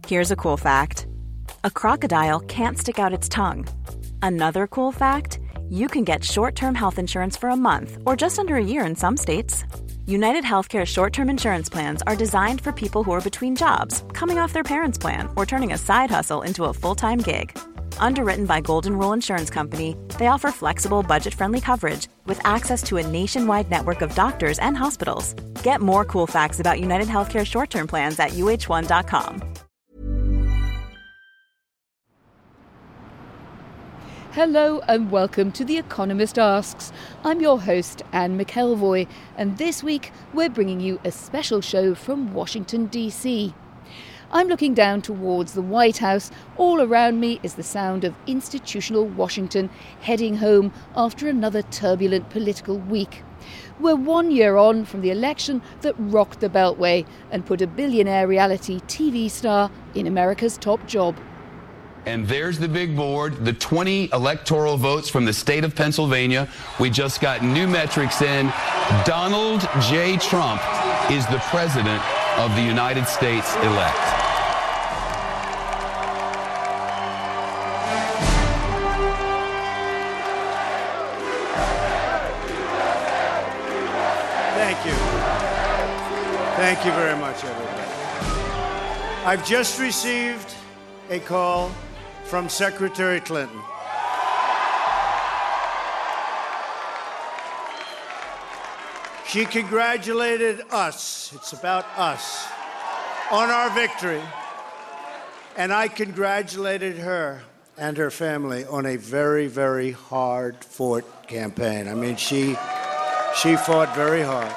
Here's a cool fact. A crocodile can't stick out its tongue. Another cool fact, you can get short-term health insurance for a month or just under a year in some states. United Healthcare short-term insurance plans are designed for people who are between jobs, coming off their parents' plan, or turning a side hustle into a full-time gig. Underwritten by Golden Rule Insurance Company, they offer flexible, budget-friendly coverage with access to a nationwide network of doctors and hospitals. Get more cool facts about United Healthcare short-term plans at uh1.com. Hello and welcome to The Economist Asks. I'm your host, Anne McElvoy, and this week we're bringing you a special show from Washington, D.C. I'm looking down towards the White House. All around me is the sound of institutional Washington heading home after another turbulent political week. We're 1 year on from the election that rocked the Beltway and put a billionaire reality TV star in America's top job. And there's the big board, the 20 electoral votes from the state of Pennsylvania. We just got new metrics in. Donald J. Trump is the president of the United States elect. Thank you. Thank you very much, everybody. I've just received a call from Secretary Clinton. She congratulated us, it's about us, on our victory. And I congratulated her and her family on a very, very hard-fought campaign. I mean, she fought very hard.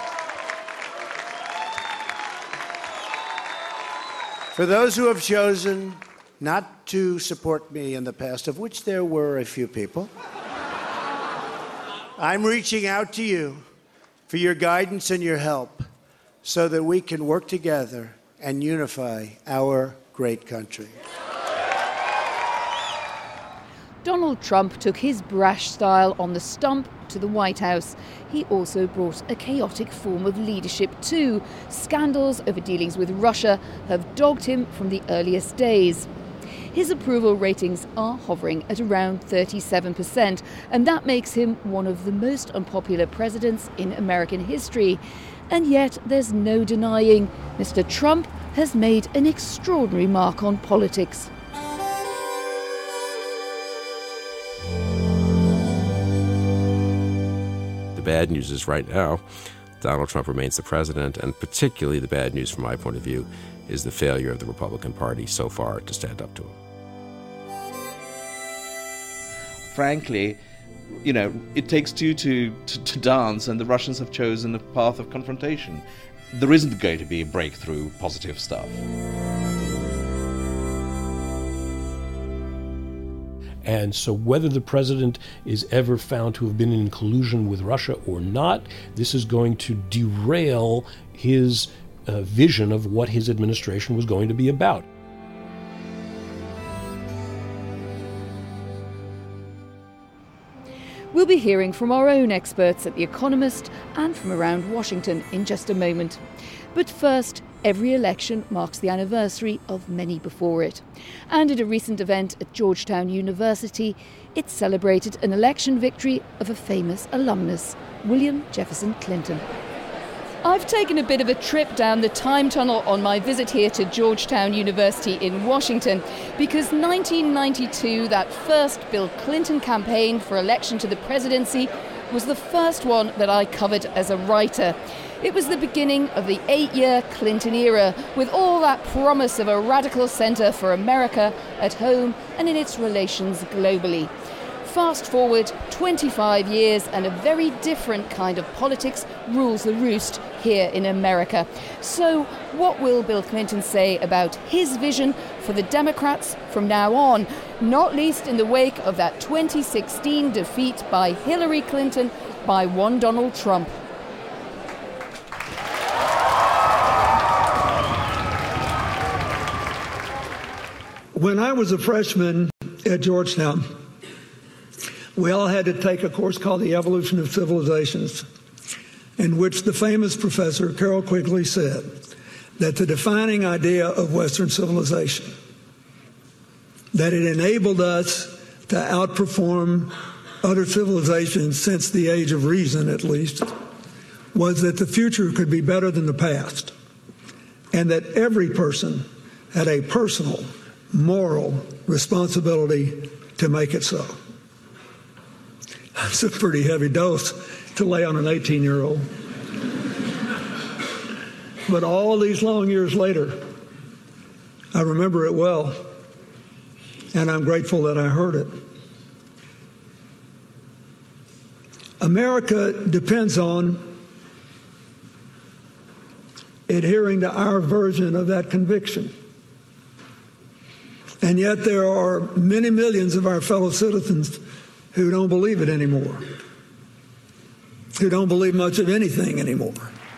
For those who have chosen not to support me in the past, of which there were a few people, I'm reaching out to you for your guidance and your help so that we can work together and unify our great country. Donald Trump took his brash style on the stump to the White House. He also brought a chaotic form of leadership too. Scandals over dealings with Russia have dogged him from the earliest days. His approval ratings are hovering at around 37%, and that makes him one of the most unpopular presidents in American history. And yet there's no denying Mr. Trump has made an extraordinary mark on politics. The bad news is right now, Donald Trump remains the president, and particularly the bad news from my point of view is the failure of the Republican Party so far to stand up to him. Frankly, you know, it takes two to dance, and the Russians have chosen a path of confrontation. There isn't going to be breakthrough positive stuff. And so whether the president is ever found to have been in collusion with Russia or not, this is going to derail his vision of what his administration was going to be about. We'll be hearing from our own experts at The Economist and from around Washington in just a moment. But first, every election marks the anniversary of many before it. And at a recent event at Georgetown University, it celebrated an election victory of a famous alumnus, William Jefferson Clinton. I've taken a bit of a trip down the time tunnel on my visit here to Georgetown University in Washington because 1992, that first Bill Clinton campaign for election to the presidency, was the first one that I covered as a writer. It was the beginning of the 8-year Clinton era, with all that promise of a radical centre for America at home and in its relations globally. Fast forward 25 years and a very different kind of politics rules the roost here in America. So what will Bill Clinton say about his vision for the Democrats from now on, not least in the wake of that 2016 defeat by Hillary Clinton by one Donald Trump? When I was a freshman at Georgetown, we all had to take a course called The Evolution of Civilizations, in which the famous professor Carroll Quigley said that the defining idea of Western civilization, that it enabled us to outperform other civilizations since the age of reason, at least, was that the future could be better than the past, and that every person had a personal, moral responsibility to make it so. That's a pretty heavy dose to lay on an 18-year-old. But all these long years later, I remember it well, and I'm grateful that I heard it. America depends on adhering to our version of that conviction. And yet there are many millions of our fellow citizens who don't believe it anymore, who don't believe much of anything anymore.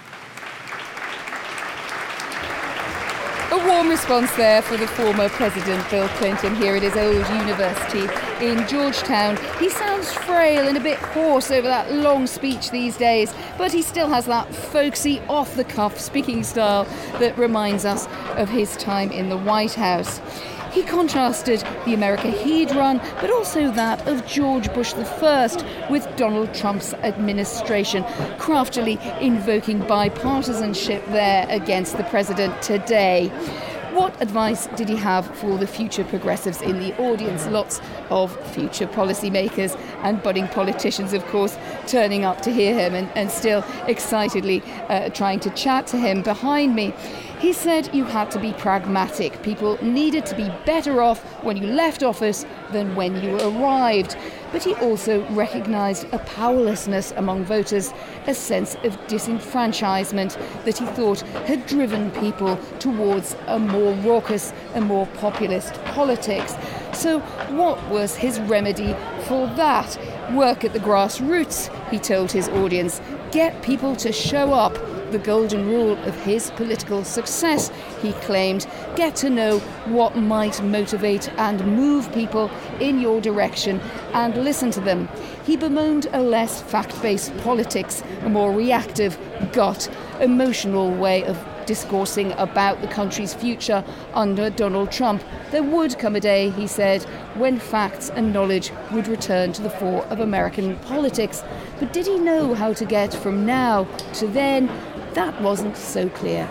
A warm response there for the former President Bill Clinton here at his old university in Georgetown. He sounds frail and a bit hoarse over that long speech these days, but he still has that folksy, off-the-cuff speaking style that reminds us of his time in the White House. He contrasted the America he'd run, but also that of George Bush I with Donald Trump's administration, craftily invoking bipartisanship there against the president today. What advice did he have for the future progressives in the audience? Lots of future policymakers and budding politicians, of course, turning up to hear him and still excitedly trying to chat to him behind me. He said you had to be pragmatic. People needed to be better off when you left office than when you arrived. But he also recognised a powerlessness among voters, a sense of disenfranchisement that he thought had driven people towards a more raucous and more populist politics. So what was his remedy for that? Work at the grassroots, he told his audience. Get people to show up. The golden rule of his political success, he claimed. Get to know what might motivate and move people in your direction and listen to them. He bemoaned a less fact-based politics, a more reactive, gut, emotional way of discoursing about the country's future under Donald Trump. There would come a day, he said, when facts and knowledge would return to the fore of American politics. But did he know how to get from now to then? That wasn't so clear.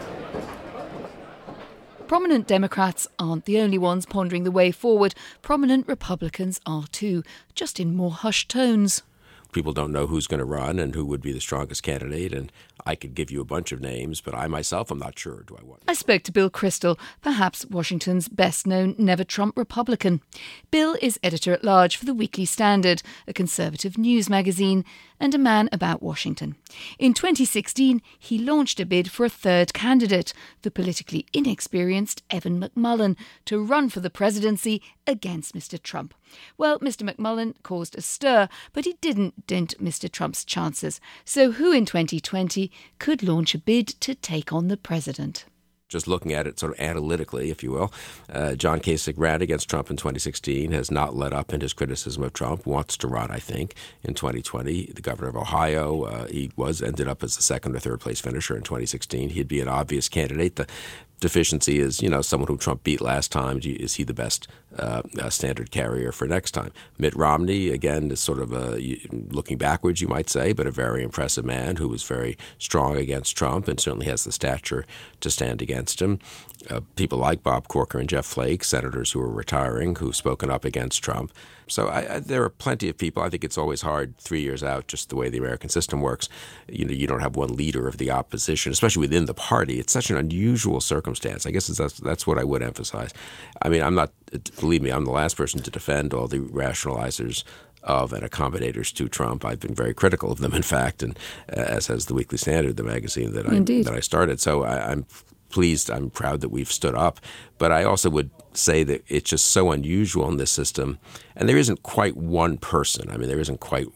Prominent Democrats aren't the only ones pondering the way forward. Prominent Republicans are too, just in more hushed tones. People don't know who's going to run and who would be the strongest candidate, and I could give you a bunch of names, but I myself am not sure. Do I want? I spoke to Bill Kristol, perhaps Washington's best-known never-Trump Republican. Bill is editor-at-large for the Weekly Standard, a conservative news magazine, and a man about Washington. In 2016, he launched a bid for a third candidate, the politically inexperienced Evan McMullin, to run for the presidency against Mr. Trump. Well, Mr. McMullin caused a stir, but he didn't dent Mr. Trump's chances. So who in 2020 could launch a bid to take on the president? Just looking at it sort of analytically, if you will, John Kasich ran against Trump in 2016, has not let up in his criticism of Trump, wants to run, I think, in 2020. The governor of Ohio, he ended up as the second or third place finisher in 2016. He'd be an obvious candidate. The deficiency is, someone who Trump beat last time. Is he the best standard carrier for next time? Mitt Romney, again, is sort of looking backwards, you might say, but a very impressive man who was very strong against Trump and certainly has the stature to stand against him. People like Bob Corker and Jeff Flake, senators who are retiring, who've spoken up against Trump. So there are plenty of people. I think it's always hard 3 years out, just the way the American system works. You don't have one leader of the opposition, especially within the party. It's such an unusual circumstance. I guess that's what I would emphasize. I mean, believe me, I'm the last person to defend all the rationalizers of and accommodators to Trump. I've been very critical of them, in fact, and as has the Weekly Standard, the magazine that I started. So I'm pleased, I'm proud that we've stood up. But I also would say that it's just so unusual in this system. And there isn't quite one person. I mean, there isn't quite,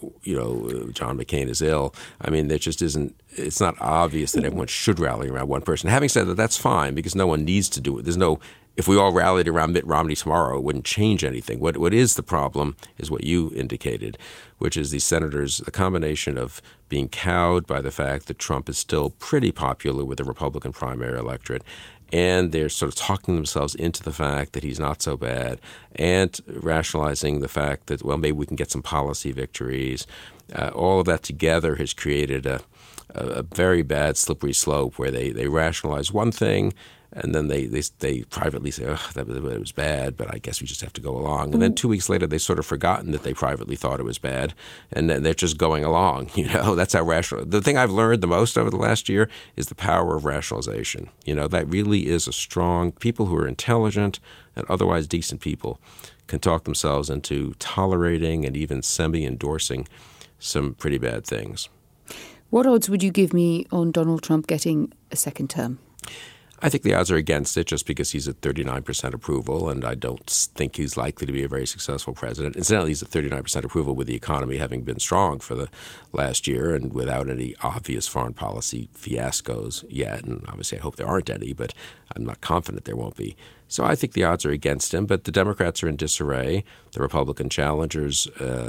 John McCain is ill. I mean, there just isn't, it's not obvious that everyone should rally around one person. Having said that, that's fine because no one needs to do it. There's no if we all rallied around Mitt Romney tomorrow, it wouldn't change anything. What is the problem is what you indicated, which is these senators, the combination of being cowed by the fact that Trump is still pretty popular with the Republican primary electorate, and they're sort of talking themselves into the fact that he's not so bad, and rationalizing the fact that, well, maybe we can get some policy victories. All of that together has created a very bad slippery slope where they rationalize one thing, and then they privately say, oh, that was bad, but I guess we just have to go along. And then 2 weeks later, they've sort of forgotten that they privately thought it was bad, and then they're just going along. That's how rational. The thing I've learned the most over the last year is the power of rationalization. That really is a strong. People who are intelligent and otherwise decent people can talk themselves into tolerating and even semi-endorsing some pretty bad things. What odds would you give me on Donald Trump getting a second term? I think the odds are against it just because he's at 39% approval, and I don't think he's likely to be a very successful president. Incidentally, he's at 39% approval with the economy having been strong for the last year and without any obvious foreign policy fiascos yet. And obviously I hope there aren't any, but I'm not confident there won't be. So I think the odds are against him, but the Democrats are in disarray. The Republican challengers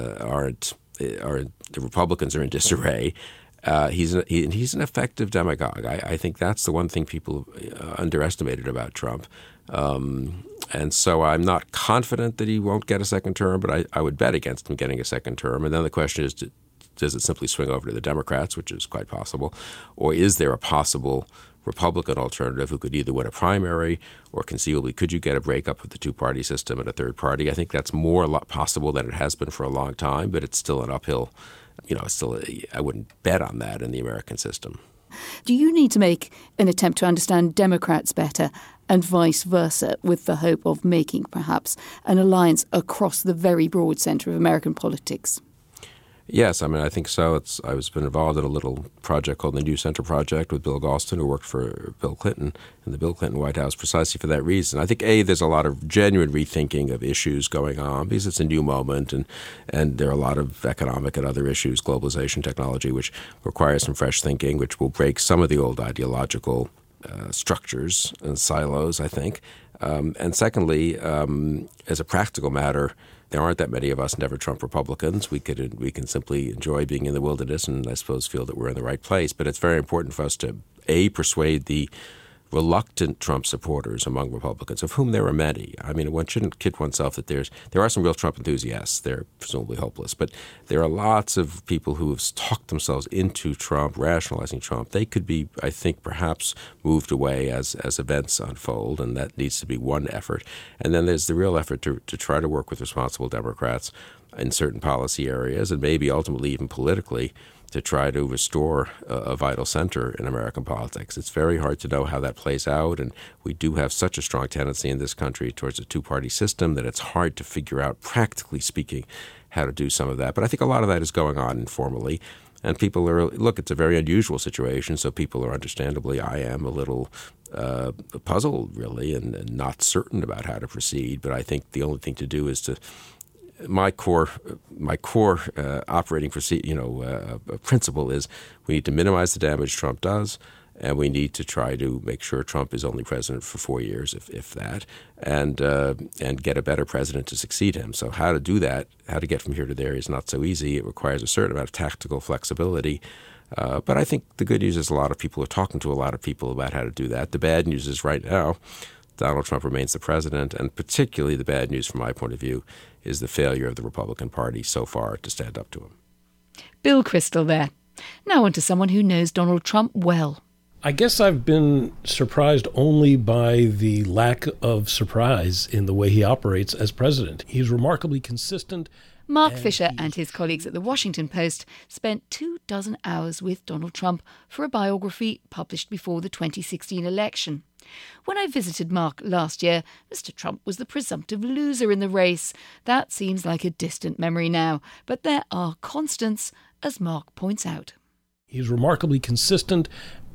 the Republicans are in disarray. He's an effective demagogue. I think that's the one thing people underestimated about Trump. And so I'm not confident that he won't get a second term, but I would bet against him getting a second term. And then the question is, does it simply swing over to the Democrats, which is quite possible, or is there a possible Republican alternative who could either win a primary or conceivably could you get a breakup of the two-party system and a third party? I think that's more possible than it has been for a long time, but it's still an uphill. I wouldn't bet on that in the American system. Do you need to make an attempt to understand Democrats better and vice versa with the hope of making perhaps an alliance across the very broad centre of American politics? Yes, I think so. I've been involved in a little project called the New Center Project with Bill Galston, who worked for Bill Clinton in the Bill Clinton White House precisely for that reason. I think, there's a lot of genuine rethinking of issues going on because it's a new moment, and there are a lot of economic and other issues, globalization, technology, which require some fresh thinking, which will break some of the old ideological structures and silos, I think. And secondly, as a practical matter, there aren't that many of us never Trump Republicans. We can simply enjoy being in the wilderness and I suppose feel that we're in the right place. But it's very important for us to, persuade the reluctant Trump supporters among Republicans, of whom there are many. One shouldn't kid oneself that there are some real Trump enthusiasts. They're presumably hopeless. But there are lots of people who have talked themselves into Trump, rationalizing Trump. They could be, I think, perhaps moved away as events unfold, and that needs to be one effort. And then there's the real effort to try to work with responsible Democrats in certain policy areas and maybe ultimately even politically to try to restore a vital center in American politics. It's very hard to know how that plays out, and we do have such a strong tendency in this country towards a two-party system that it's hard to figure out, practically speaking, how to do some of that. But I think a lot of that is going on informally, and people it's a very unusual situation, so people are understandably, I am a little puzzled, really, and not certain about how to proceed. But I think the only thing to do is to my core operating principle is we need to minimize the damage Trump does, and we need to try to make sure Trump is only president for 4 years, if that, and get a better president to succeed him. So how to do that, how to get from here to there is not so easy. It requires a certain amount of tactical flexibility. But I think the good news is a lot of people are talking to a lot of people about how to do that. The bad news is right now, Donald Trump remains the president, and particularly the bad news from my point of view is the failure of the Republican Party so far to stand up to him. Bill Kristol there. Now on to someone who knows Donald Trump well. I guess I've been surprised only by the lack of surprise in the way he operates as president. He's remarkably consistent. Mark Fisher and his colleagues at The Washington Post spent 24 hours with Donald Trump for a biography published before the 2016 election. When I visited Mark last year, Mr. Trump was the presumptive loser in the race. That seems like a distant memory now, but there are constants, as Mark points out. He's remarkably consistent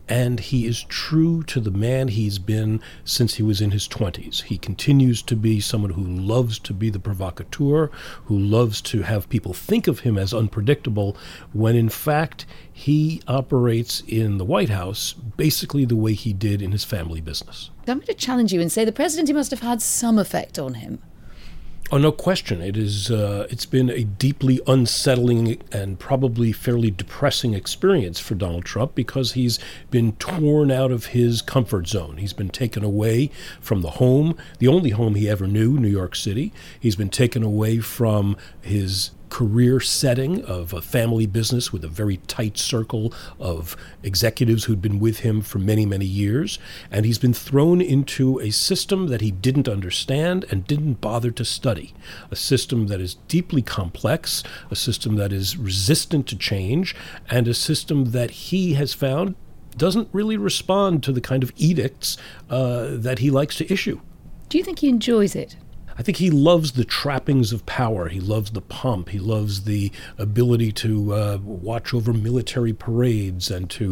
and he is true to the man he's been since he was in his 20s. He continues to be someone who loves to be the provocateur, who loves to have people think of him as unpredictable, when in fact he operates in the White House basically the way he did in his family business. I'm going to challenge you and say the presidency must have had some effect on him. Oh, no question. It's been a deeply unsettling and probably fairly depressing experience for Donald Trump, because he's been torn out of his comfort zone. He's been taken away from the home, the only home he ever knew, New York City. He's been taken away from his career setting of a family business with a very tight circle of executives who'd been with him for many, many years. And he's been thrown into a system that he didn't understand and didn't bother to study, a system that is deeply complex, a system that is resistant to change, and a system that he has found doesn't really respond to the kind of edicts that he likes to issue. Do you think he enjoys it? I think he loves the trappings of power. He loves the pomp. He loves the ability to watch over military parades and to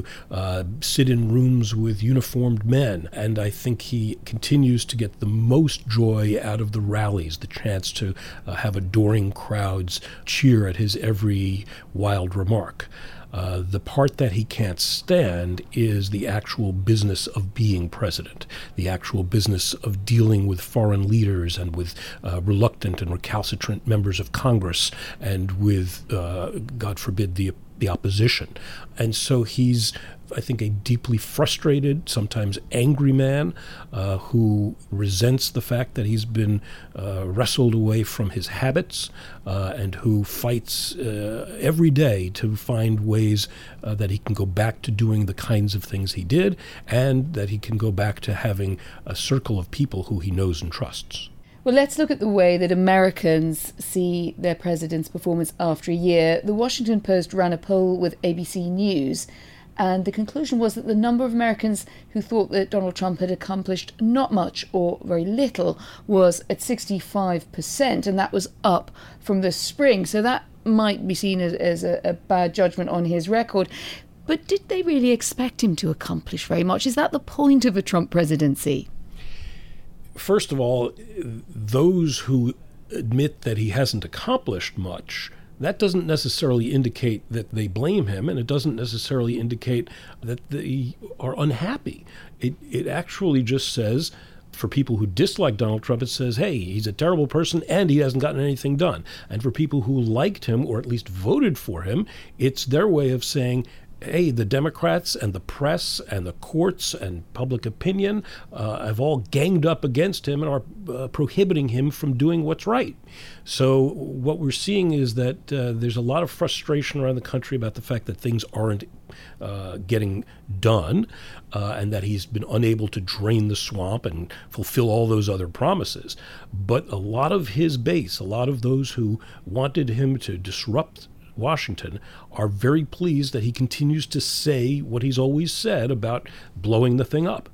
sit in rooms with uniformed men. And I think he continues to get the most joy out of the rallies, the chance to have adoring crowds cheer at his every wild remark. The part that he can't stand is the actual business of being president, the actual business of dealing with foreign leaders and with reluctant and recalcitrant members of Congress and with, God forbid, the opposition. And so he's, I think, a deeply frustrated, sometimes angry man who resents the fact that he's been wrestled away from his habits and who fights every day to find ways that he can go back to doing the kinds of things he did, and that he can go back to having a circle of people who he knows and trusts. Well, let's look at the way that Americans see their president's performance after a year. The Washington Post ran a poll with ABC News, and the conclusion was that the number of Americans who thought that Donald Trump had accomplished not much or very little was at 65%, and that was up from the spring. So that might be seen as a bad judgment on his record. But did they really expect him to accomplish very much? Is that the point of a Trump presidency? First of all, those who admit that he hasn't accomplished much, that doesn't necessarily indicate that they blame him, and it doesn't necessarily indicate that they are unhappy. It actually just says, for people who dislike Donald Trump, it says, hey, he's a terrible person and he hasn't gotten anything done. And for people who liked him or at least voted for him, it's their way of saying, hey, the Democrats and the press and the courts and public opinion have all ganged up against him and are prohibiting him from doing what's right. So what we're seeing is that there's a lot of frustration around the country about the fact that things aren't getting done and that he's been unable to drain the swamp and fulfill all those other promises. But a lot of his base, a lot of those who wanted him to disrupt Washington, are very pleased that he continues to say what he's always said about blowing the thing up.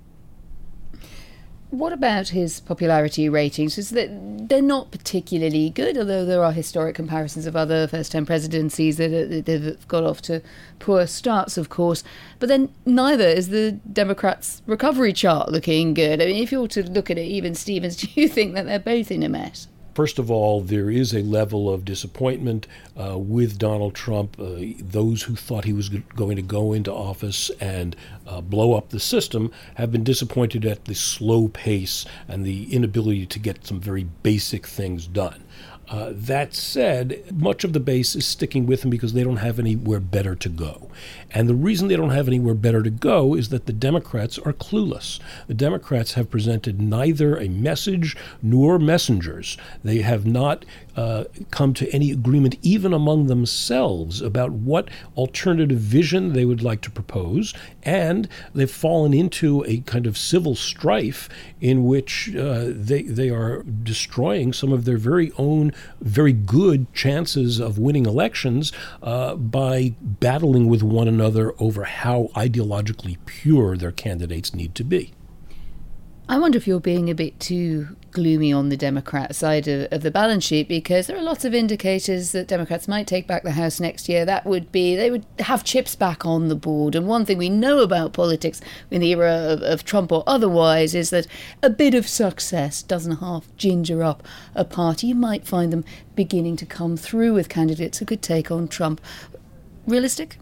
What about his popularity ratings? Is that they're not particularly good, although there are historic comparisons of other first-time presidencies that have got off to poor starts, of course. But then neither is the Democrats' recovery chart looking good. I mean, if you were to look at it, even Stevens, do you think that they're both in a mess? First of all, there is a level of disappointment with Donald Trump. Those who thought he was going to go into office and blow up the system have been disappointed at the slow pace and the inability to get some very basic things done. That said, much of the base is sticking with him because they don't have anywhere better to go. And the reason they don't have anywhere better to go is that the Democrats are clueless. The Democrats have presented neither a message nor messengers. They have not come to any agreement, even among themselves, about what alternative vision they would like to propose. And they've fallen into a kind of civil strife in which they are destroying some of their very own very good chances of winning elections by battling with one another over how ideologically pure their candidates need to be. I wonder if you're being a bit too gloomy on the Democrat side of the balance sheet, because there are lots of indicators that Democrats might take back the House next year. They would have chips back on the board. And one thing we know about politics in the era of Trump or otherwise is that a bit of success doesn't half ginger up a party. You might find them beginning to come through with candidates who could take on Trump. Realistic?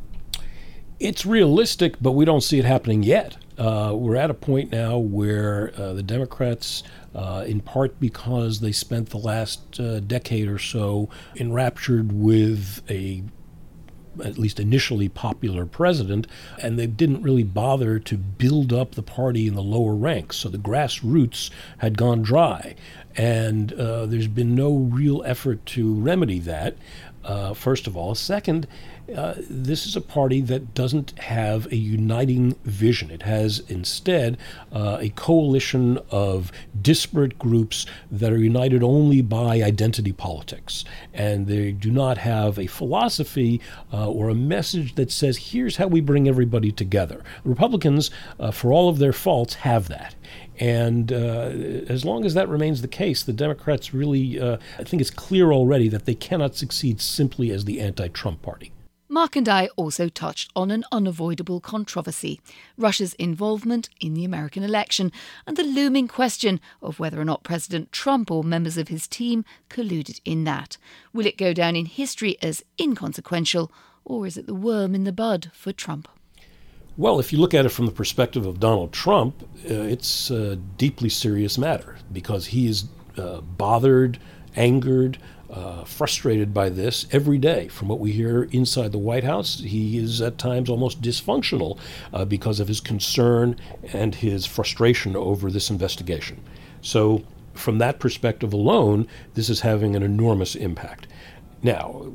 It's realistic, but we don't see it happening yet. We're at a point now where the Democrats, in part because they spent the last decade or so enraptured with a at least initially popular president, and they didn't really bother to build up the party in the lower ranks. So the grassroots had gone dry, and there's been no real effort to remedy that, first of all. Second, this is a party that doesn't have a uniting vision. It has instead a coalition of disparate groups that are united only by identity politics. And they do not have a philosophy or a message that says, here's how we bring everybody together. Republicans, for all of their faults, have that. And as long as that remains the case, the Democrats really, I think it's clear already that they cannot succeed simply as the anti-Trump party. Mark and I also touched on an unavoidable controversy, Russia's involvement in the American election and the looming question of whether or not President Trump or members of his team colluded in that. Will it go down in history as inconsequential, or is it the worm in the bud for Trump? Well, if you look at it from the perspective of Donald Trump, it's a deeply serious matter because he is bothered, angered, frustrated by this every day. From what we hear inside the White House, he is at times almost dysfunctional because of his concern and his frustration over this investigation. So from that perspective alone, this is having an enormous impact. Now,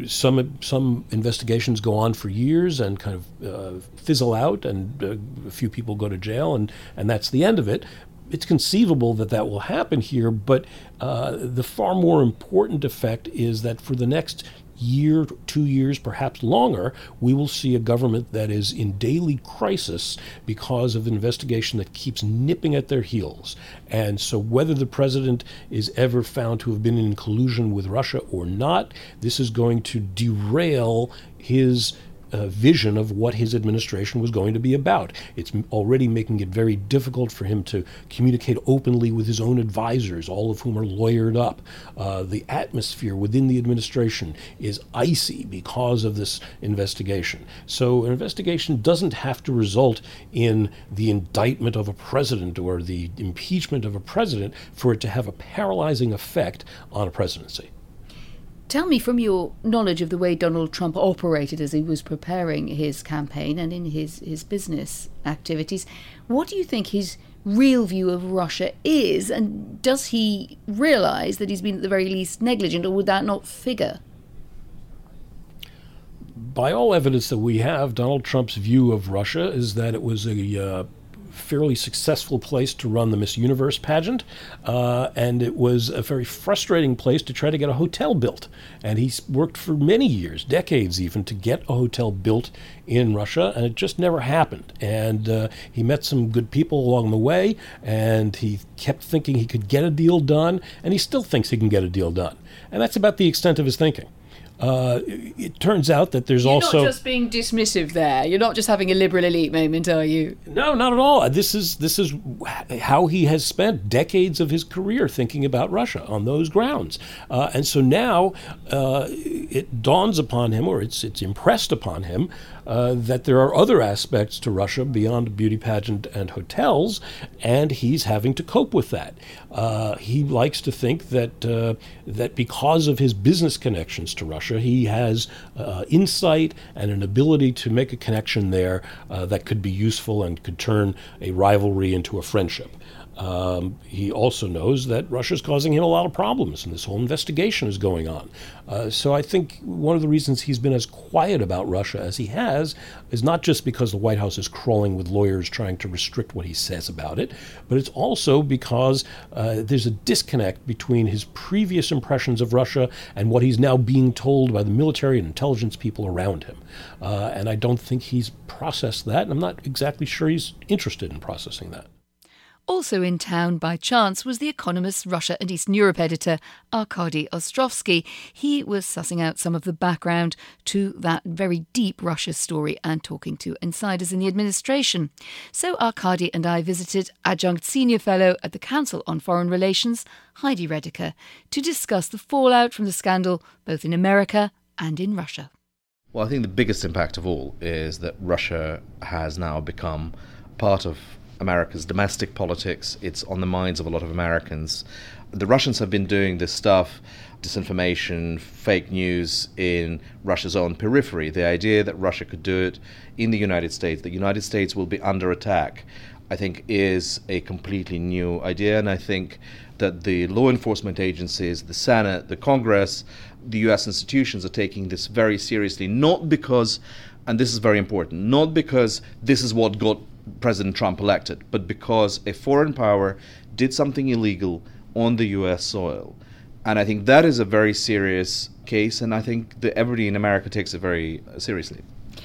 some investigations go on for years and kind of fizzle out, and a few people go to jail, and that's the end of it. It's conceivable that that will happen here, but the far more important effect is that for the next year, 2 years, perhaps longer, we will see a government that is in daily crisis because of an investigation that keeps nipping at their heels. And so whether the president is ever found to have been in collusion with Russia or not, this is going to derail his vision of what his administration was going to be about. It's already making it very difficult for him to communicate openly with his own advisors, all of whom are lawyered up. The atmosphere within the administration is icy because of this investigation. So an investigation doesn't have to result in the indictment of a president or the impeachment of a president for it to have a paralyzing effect on a presidency. Tell me, from your knowledge of the way Donald Trump operated as he was preparing his campaign and in his business activities, what do you think his real view of Russia is? And does he realise that he's been at the very least negligent, or would that not figure? By all evidence that we have, Donald Trump's view of Russia is that it was a fairly successful place to run the Miss Universe pageant, and it was a very frustrating place to try to get a hotel built. And he's worked for many years, decades even, to get a hotel built in Russia, and it just never happened. And he met some good people along the way, and he kept thinking he could get a deal done, and he still thinks he can get a deal done. And that's about the extent of his thinking. It turns out that there's also... You're not just being dismissive there. You're not just having a liberal elite moment, are you? No, not at all. This is how he has spent decades of his career thinking about Russia on those grounds. And so now it dawns upon him, or it's impressed upon him, that there are other aspects to Russia beyond a beauty pageant and hotels, and he's having to cope with that. He likes to think that because of his business connections to Russia, he has insight and an ability to make a connection there that could be useful and could turn a rivalry into a friendship. He also knows that Russia's causing him a lot of problems, and this whole investigation is going on. So I think one of the reasons he's been as quiet about Russia as he has is not just because the White House is crawling with lawyers trying to restrict what he says about it, but it's also because there's a disconnect between his previous impressions of Russia and what he's now being told by the military and intelligence people around him. And I don't think he's processed that, and I'm not exactly sure he's interested in processing that. Also in town by chance was The Economist's Russia and Eastern Europe editor, Arkady Ostrovsky. He was sussing out some of the background to that very deep Russia story and talking to insiders in the administration. So Arkady and I visited adjunct senior fellow at the Council on Foreign Relations, Heidi Redeker, to discuss the fallout from the scandal both in America and in Russia. Well, I think the biggest impact of all is that Russia has now become part of America's domestic politics. It's on the minds of a lot of Americans. The Russians have been doing this stuff, disinformation, fake news, in Russia's own periphery. The idea that Russia could do it in the United States, the United States will be under attack, I think is a completely new idea. And I think that the law enforcement agencies, the Senate, the Congress, the US institutions are taking this very seriously, not because, and this is very important, not because this is what got President Trump elected, but because a foreign power did something illegal on the US soil. And I think that is a very serious case, and I think that everybody in America takes it very seriously.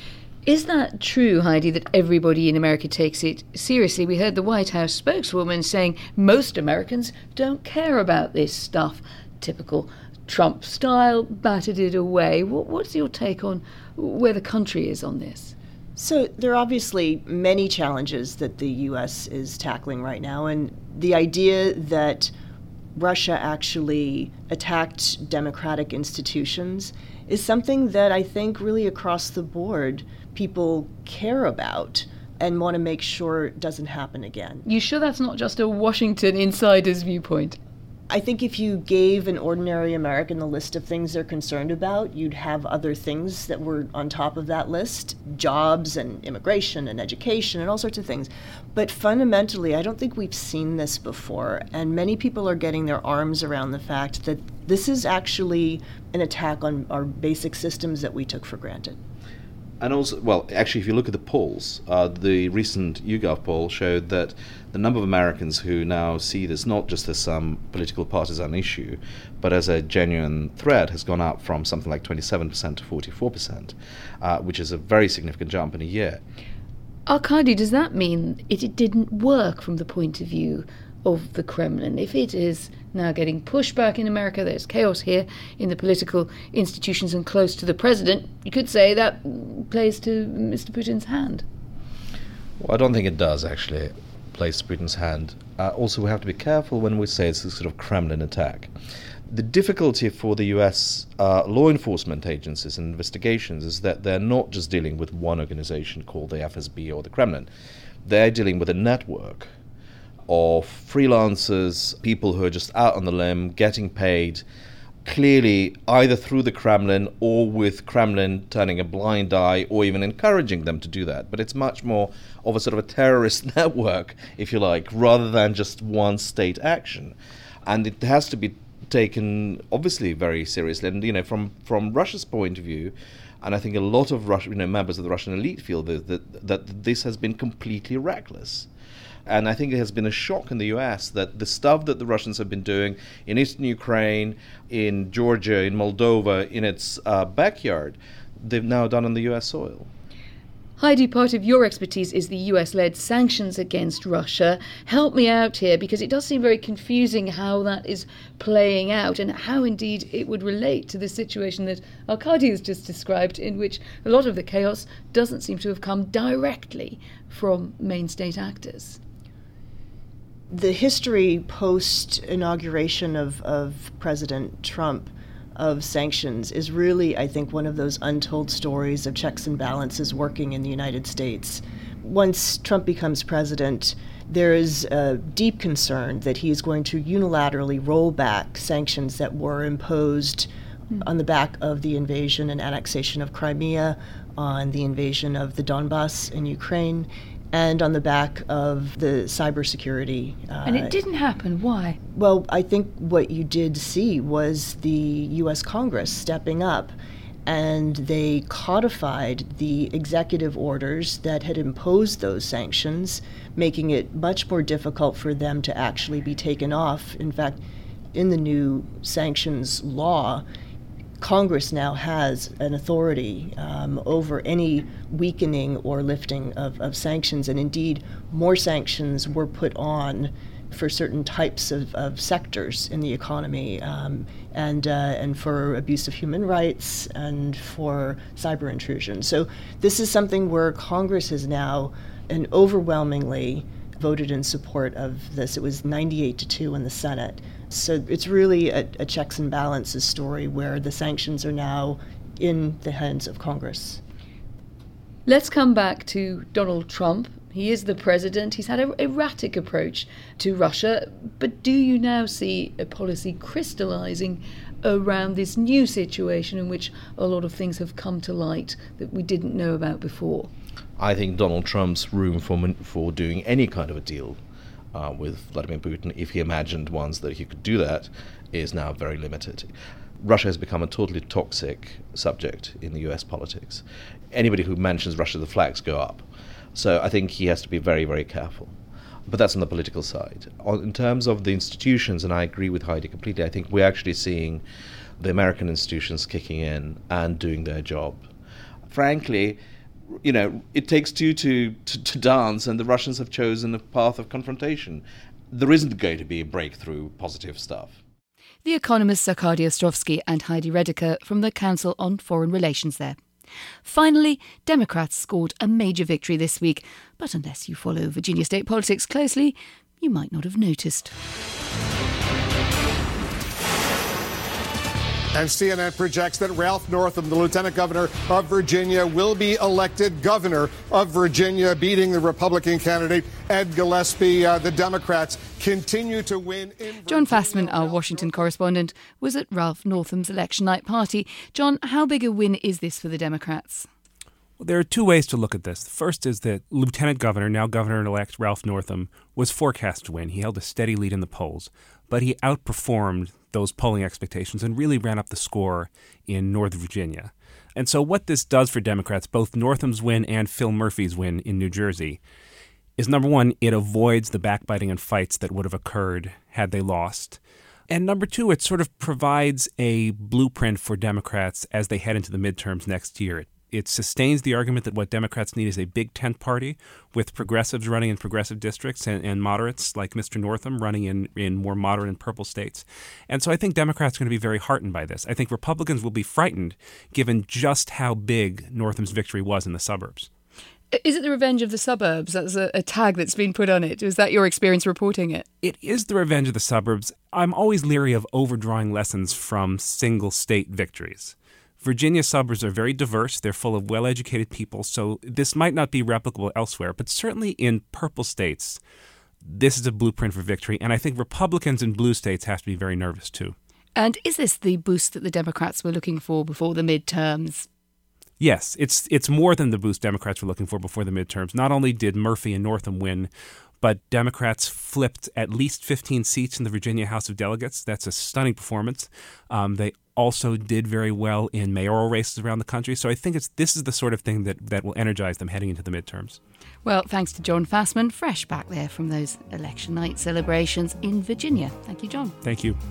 Is that true, Heidi, that everybody in America takes it seriously? We heard the White House spokeswoman saying most Americans don't care about this stuff. Typical Trump style, batted it away. What's your take on where the country is on this? So there are obviously many challenges that the U.S. is tackling right now, and the idea that Russia actually attacked democratic institutions is something that I think really across the board people care about and want to make sure it doesn't happen again. You sure that's not just a Washington insider's viewpoint? I think if you gave an ordinary American the list of things they're concerned about, you'd have other things that were on top of that list, jobs and immigration and education and all sorts of things. But fundamentally, I don't think we've seen this before, and many people are getting their arms around the fact that this is actually an attack on our basic systems that we took for granted. And also, well, actually, if you look at the polls, the recent YouGov poll showed that the number of Americans who now see this not just as some political partisan issue, but as a genuine threat has gone up from something like 27% to 44%, which is a very significant jump in a year. Arkady, does that mean it didn't work from the point of view of the Kremlin? If it is now getting pushback in America, there's chaos here in the political institutions and close to the president, you could say that plays to Mr. Putin's hand. Well, I don't think it does, actually, play to Putin's hand. Also, we have to be careful when we say it's a sort of Kremlin attack. The difficulty for the US law enforcement agencies and investigations is that they're not just dealing with one organization called the FSB or the Kremlin. They're dealing with a network of freelancers, people who are just out on the limb, getting paid, clearly either through the Kremlin or with Kremlin turning a blind eye or even encouraging them to do that. But it's much more of a sort of a terrorist network, if you like, rather than just one state action. And it has to be taken, obviously, very seriously. And, from Russia's point of view, and I think a lot of members of the Russian elite feel that this has been completely reckless. And I think it has been a shock in the US that the stuff that the Russians have been doing in eastern Ukraine, in Georgia, in Moldova, in its backyard, they've now done on the US soil. Heidi, part of your expertise is the US-led sanctions against Russia. Help me out here, because it does seem very confusing how that is playing out and how indeed it would relate to the situation that Arkady has just described, in which a lot of the chaos doesn't seem to have come directly from main state actors. The history post-inauguration of President Trump of sanctions is really, I think, one of those untold stories of checks and balances working in the United States. Once Trump becomes president, there is a deep concern that he is going to unilaterally roll back sanctions that were imposed on the back of the invasion and annexation of Crimea, on the invasion of the Donbass in Ukraine, and on the back of the cybersecurity. And it didn't happen. Why? Well, I think what you did see was the U.S. Congress stepping up, and they codified the executive orders that had imposed those sanctions, making it much more difficult for them to actually be taken off. In fact, in the new sanctions law, Congress now has an authority over any weakening or lifting of sanctions, and indeed more sanctions were put on for certain types of sectors in the economy, and for abuse of human rights and for cyber intrusion. So this is something where Congress has now overwhelmingly voted in support of this. It was 98-2 in the Senate. So it's really a checks and balances story where the sanctions are now in the hands of Congress. Let's come back to Donald Trump. He is the president. He's had an erratic approach to Russia. But do you now see a policy crystallising around this new situation in which a lot of things have come to light that we didn't know about before? I think Donald Trump's room for doing any kind of a deal with Vladimir Putin, if he imagined once that he could do that, is now very limited. Russia has become a totally toxic subject in the US politics. Anybody who mentions Russia, the flags go up. So I think he has to be very, very careful. But that's on the political side. In terms of the institutions, and I agree with Heidi completely, I think we're actually seeing the American institutions kicking in and doing their job. Frankly, it takes two to dance, and the Russians have chosen a path of confrontation. There isn't going to be a breakthrough positive stuff. The economists Arkady Ostrovsky and Heidi Redeker from the Council on Foreign Relations there. Finally, Democrats scored a major victory this week, but unless you follow Virginia state politics closely, you might not have noticed. And CNN projects that Ralph Northam, the lieutenant governor of Virginia, will be elected governor of Virginia, beating the Republican candidate Ed Gillespie. The Democrats continue to win in Virginia. John Fassman, our Washington correspondent, was at Ralph Northam's election night party. John, how big a win is this for the Democrats? Well, there are two ways to look at this. The first is that Lieutenant Governor, now Governor-elect Ralph Northam, was forecast to win. He held a steady lead in the polls, but he outperformed those polling expectations and really ran up the score in Northern Virginia. And so what this does for Democrats, both Northam's win and Phil Murphy's win in New Jersey, is number one, it avoids the backbiting and fights that would have occurred had they lost. And number two, it sort of provides a blueprint for Democrats as they head into the midterms next year. It sustains the argument that what Democrats need is a big tent party with progressives running in progressive districts and moderates like Mr. Northam running in more moderate and purple states. And so I think Democrats are going to be very heartened by this. I think Republicans will be frightened given just how big Northam's victory was in the suburbs. Is it the revenge of the suburbs? That's a tag that's been put on it. Was that your experience reporting it? It is the revenge of the suburbs. I'm always leery of overdrawing lessons from single state victories. Virginia suburbs are very diverse. They're full of well-educated people, so this might not be replicable elsewhere, but certainly in purple states, this is a blueprint for victory, and I think Republicans in blue states have to be very nervous too. And is this the boost that the Democrats were looking for before the midterms? Yes, it's more than the boost Democrats were looking for before the midterms. Not only did Murphy and Northam win, but Democrats flipped at least 15 seats in the Virginia House of Delegates. That's a stunning performance. They also did very well in mayoral races around the country. So I think this is the sort of thing that will energize them heading into the midterms. Well, thanks to John Fassman, fresh back there from those election night celebrations in Virginia. Thank you, John. Thank you.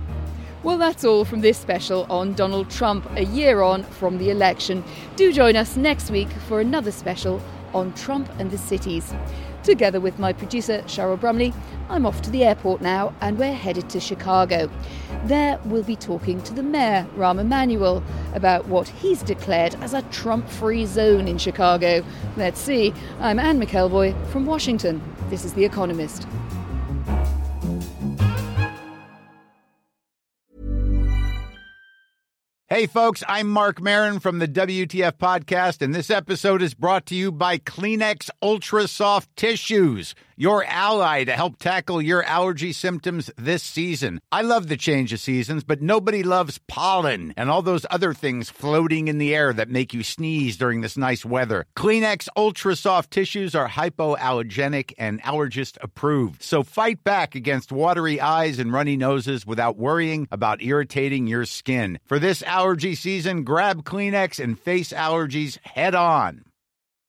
Well, that's all from this special on Donald Trump, a year on from the election. Do join us next week for another special on Trump and the cities. Together with my producer, Cheryl Brumley, I'm off to the airport now and we're headed to Chicago. There we'll be talking to the mayor, Rahm Emanuel, about what he's declared as a Trump-free zone in Chicago. Let's see. I'm Anne McElvoy from Washington. This is The Economist. Hey, folks, I'm Mark Maron from the WTF Podcast, and this episode is brought to you by Kleenex Ultra Soft Tissues, your ally to help tackle your allergy symptoms this season. I love the change of seasons, but nobody loves pollen and all those other things floating in the air that make you sneeze during this nice weather. Kleenex Ultra Soft Tissues are hypoallergenic and allergist approved, so fight back against watery eyes and runny noses without worrying about irritating your skin. For this allergy season, grab Kleenex and face allergies head on.